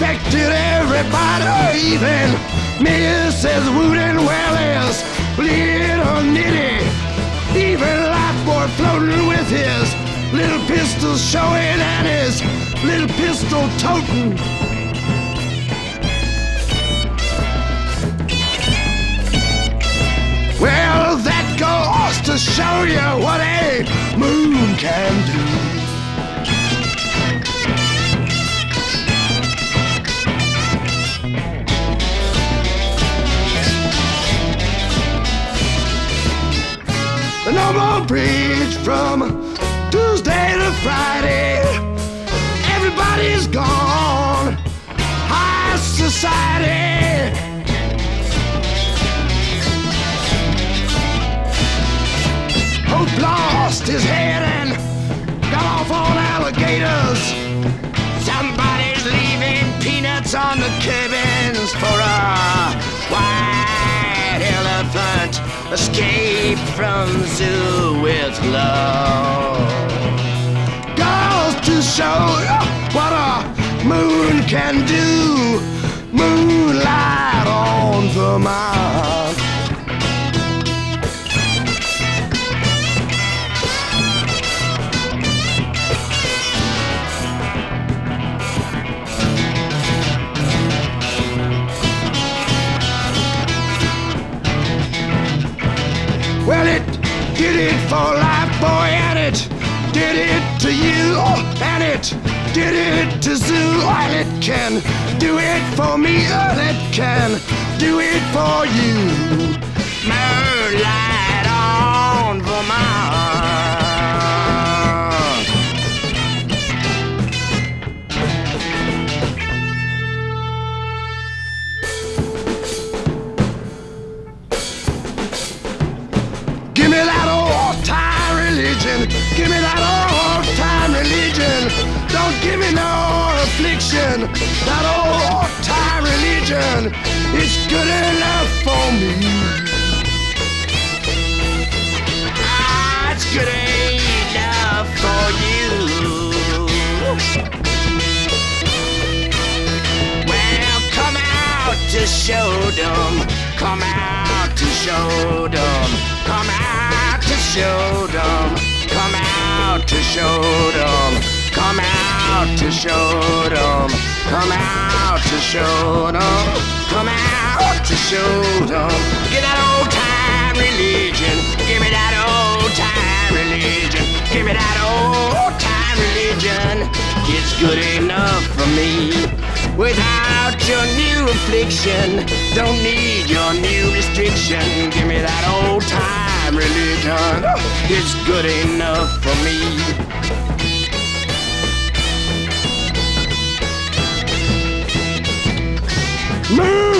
affected everybody, even Mrs. Wooden Welles, little Nitty, even Lifeboy floating with his little pistol showing and his little pistol toting. Well, that goes to show you what a moon can do. No more bridge from Tuesday to Friday. Everybody's gone. High society. Hope lost his head and got off on alligators. Somebody's leaving peanuts on the cabins for a white elephant. Escape from zoo with love. Goes to show what a moon can do. Moonlight on Vermont. Well, it did it for Lifeboy, and it did it to you, and it did it to Zoo, and it can do it for me, and it can do it for you. Moonlight on Vermont. Give me that old-time religion. Give me that old-time religion. Don't give me no affliction. That old-time religion is good enough for me. Ah, it's good enough for you. Well, come out to Showdom. Come out to Showdom. Come out to Showdom. Come out to Showdom. Come out to Showdom. Come out to Showdom. Come out to Showdom. Get that old time religion. Give me that old time religion. Give me that old time religion. It's good enough for me. Without your new affliction, don't need your new restriction. Give me that old time religion. It's good enough for me.